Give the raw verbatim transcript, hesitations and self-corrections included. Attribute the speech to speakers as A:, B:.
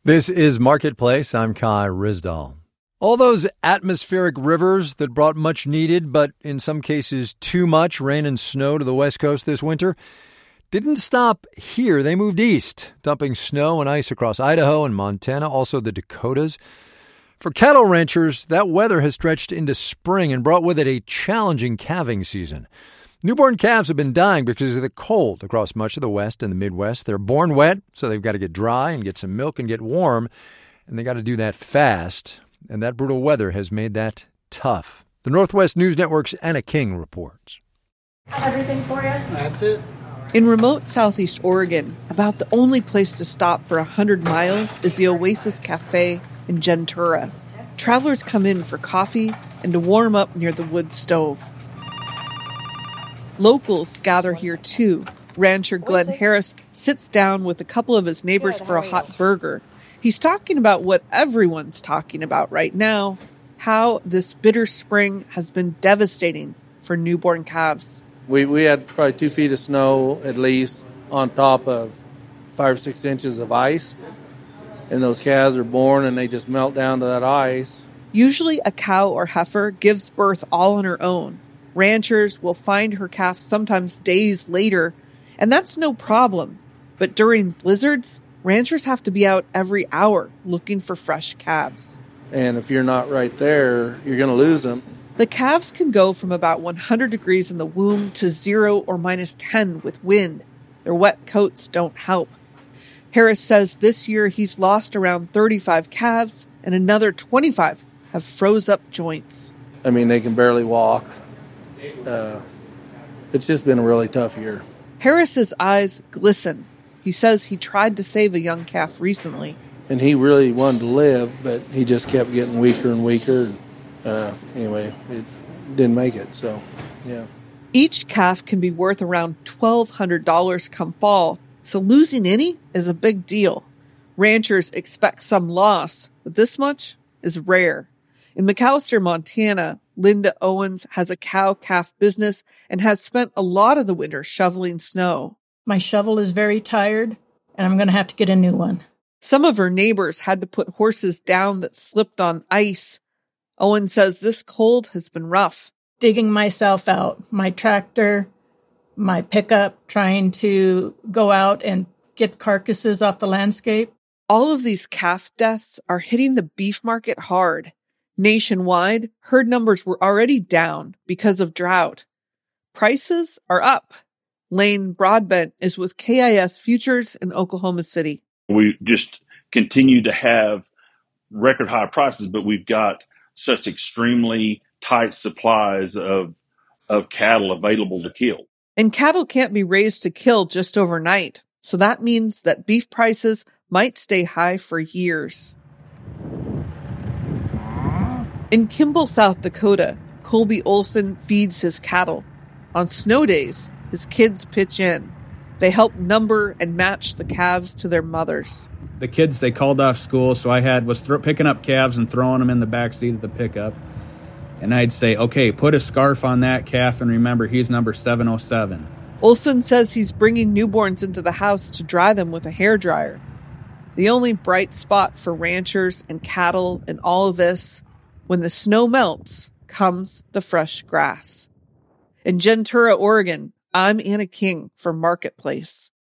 A: This is Marketplace. I'm Kai Rizdal. All those atmospheric rivers that brought much needed, but in some cases too much rain and snow to the West Coast this winter didn't stop here. They moved east, dumping snow and ice across Idaho and Montana, also the Dakotas. For cattle ranchers, that weather has stretched into spring and brought with it a challenging calving season. Newborn calves have been dying because of the cold across much of the West and the Midwest. They're born wet, so they've got to get dry and get some milk and get warm, and they got to do that fast. And that brutal weather has made that tough. The Northwest News Network's Anna King reports.
B: Everything for you?
C: That's it.
D: In remote southeast Oregon, about the only place to stop for one hundred miles is the Oasis Cafe in Gentura. Travelers come in for coffee and to warm up near the wood stove. Locals gather here too. Rancher Glenn Harris sits down with a couple of his neighbors for a hot burger. He's talking about what everyone's talking about right now, how this bitter spring has been devastating for newborn calves.
C: We we had probably two feet of snow at least on top of five or six inches of ice. And those calves are born and they just melt down to that ice.
D: Usually a cow or heifer gives birth all on her own. Ranchers will find her calf sometimes days later, and that's no problem. But during blizzards, ranchers have to be out every hour looking for fresh calves.
C: And if you're not right there, you're going to lose them.
D: The calves can go from about one hundred degrees in the womb to zero or minus ten with wind. Their wet coats don't help. Harris says this year he's lost around thirty-five calves and another twenty-five have froze up joints.
C: I mean, they can barely walk. Uh, it's just been a really tough year.
D: Harris's eyes glisten. He says he tried to save a young calf recently.
C: And he really wanted to live, but he just kept getting weaker and weaker. Uh, anyway, it didn't make it, so, yeah.
D: Each calf can be worth around twelve hundred dollars come fall, so losing any is a big deal. Ranchers expect some loss, but this much is rare. In McAllister, Montana, Linda Owens has a cow-calf business and has spent a lot of the winter shoveling snow.
E: My shovel is very tired, and I'm going to have to get a new one.
D: Some of her neighbors had to put horses down that slipped on ice. Owen says this cold has been rough.
E: Digging myself out, my tractor, my pickup, trying to go out and get carcasses off the landscape.
D: All of these calf deaths are hitting the beef market hard. Nationwide, herd numbers were already down because of drought. Prices are up. Lane Broadbent is with K I S Futures in Oklahoma City.
F: We just continue to have record high prices, but we've got such extremely tight supplies of of cattle available to kill.
D: And cattle can't be raised to kill just overnight. So that means that beef prices might stay high for years. In Kimball, South Dakota, Colby Olson feeds his cattle. On snow days, his kids pitch in. They help number and match the calves to their mothers.
G: The kids, they called off school, so I had was th- picking up calves and throwing them in the back seat of the pickup. And I'd say, okay, put a scarf on that calf and remember he's number seven oh seven.
D: Olson says he's bringing newborns into the house to dry them with a hairdryer. The only bright spot for ranchers and cattle in all of this, when the snow melts, comes the fresh grass. In Gentura, Oregon, I'm Anna King for Marketplace.